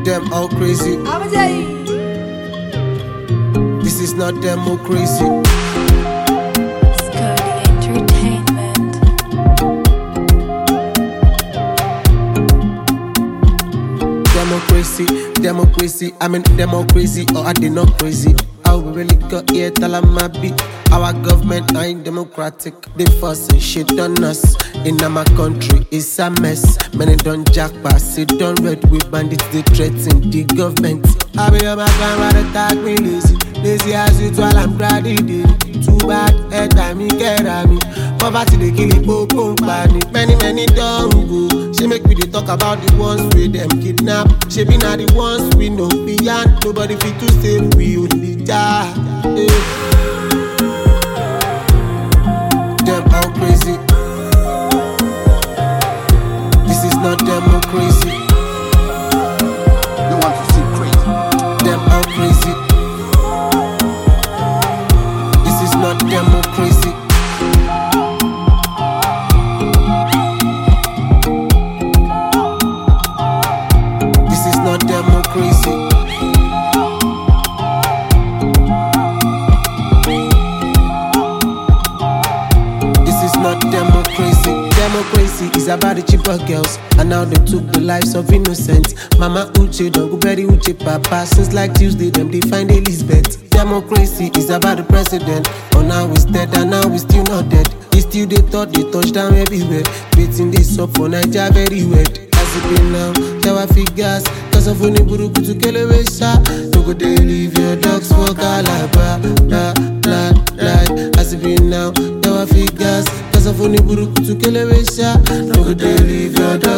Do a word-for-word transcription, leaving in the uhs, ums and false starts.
Them all crazy. This is not democracy. Scody Entertainment. Democracy, democracy, I'm in democracy or are they not crazy? How we really got here, tell 'em I be. Our government ain't democratic. They forcing shit on us. In my country, it's a mess. Many don't jack pass, it don't red with bandits, they threaten the government. I be on my camera, they tag me lazy. Lazy as it while I'm grinding. Too bad, head by me, get at me. Poverty, they kill it, boom, boom, panic. Many, many don't go. She make me they talk about the ones with them kidnap. She be not the ones we know beyond. Nobody fit to save, we only die. Yeah. Them all crazy. This is not democracy. You want to see crazy? Them all crazy. This is not democracy. This is not democracy. Not democracy. Democracy is about the cheaper girls, and now they took the lives of innocents. Mama Uche, don't go bury Uche Papa. Since like Tuesday, them they find Elizabeth. Democracy is about the president, but now he's dead and now he's still not dead. He still they thought they touch down everywhere. Beating this up for Nigeria very wet. As it be now, shower figures, cause of only buruku to kill a wesha. No go they leave your dogs for Calabar. La la la. As it be now, shower figures. Cause of only buruku to kill a wesha. No go they leave your dog